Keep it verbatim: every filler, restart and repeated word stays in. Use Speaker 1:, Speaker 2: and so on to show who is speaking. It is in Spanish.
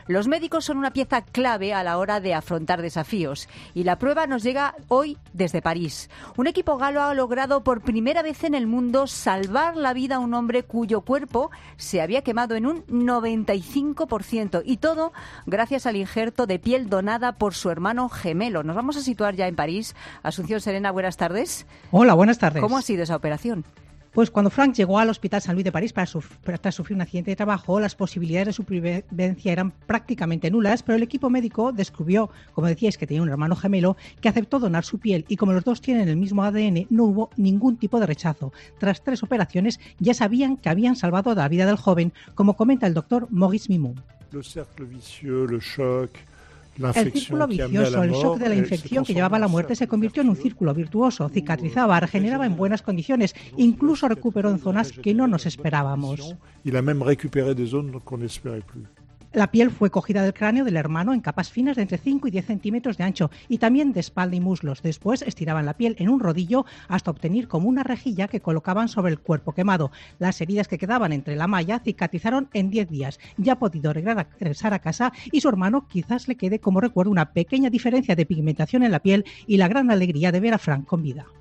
Speaker 1: Los médicos son una pieza clave a la hora de afrontar desafíos y la prueba nos llega hoy desde París. Un equipo galo ha logrado por primera vez en el mundo salvar la vida a un hombre cuyo cuerpo se había quemado en un noventa y cinco por ciento y todo gracias al injerto de piel donada por su hermano gemelo. Nos vamos a situar ya en París. Asunción Serena, buenas tardes.
Speaker 2: Hola, buenas tardes.
Speaker 1: ¿Cómo ha sido esa operación?
Speaker 2: Pues cuando Frank llegó al Hospital Saint Louis de París para suf- tras sufrir un accidente de trabajo, las posibilidades de supervivencia eran prácticamente nulas, pero el equipo médico descubrió, como decíais, que tenía un hermano gemelo, que aceptó donar su piel y como los dos tienen el mismo A D N, no hubo ningún tipo de rechazo. Tras tres operaciones ya sabían que habían salvado la vida del joven, como comenta el doctor Maurice Mimou.
Speaker 3: Le cercle vicieux, le choc,
Speaker 2: El círculo vicioso, el shock de la infección que llevaba a la muerte se convirtió en un círculo virtuoso, cicatrizaba, regeneraba en buenas condiciones, incluso recuperó en zonas que no nos esperábamos.
Speaker 3: Il a même récupéré des zones qu'on n'espérait plus.
Speaker 2: La piel fue cogida del cráneo del hermano en capas finas de entre cinco y diez centímetros de ancho y también de espalda y muslos. Después estiraban la piel en un rodillo hasta obtener como una rejilla que colocaban sobre el cuerpo quemado. Las heridas que quedaban entre la malla cicatrizaron en diez días. Ya ha podido regresar a casa y su hermano quizás le quede como recuerdo una pequeña diferencia de pigmentación en la piel y la gran alegría de ver a Frank con vida.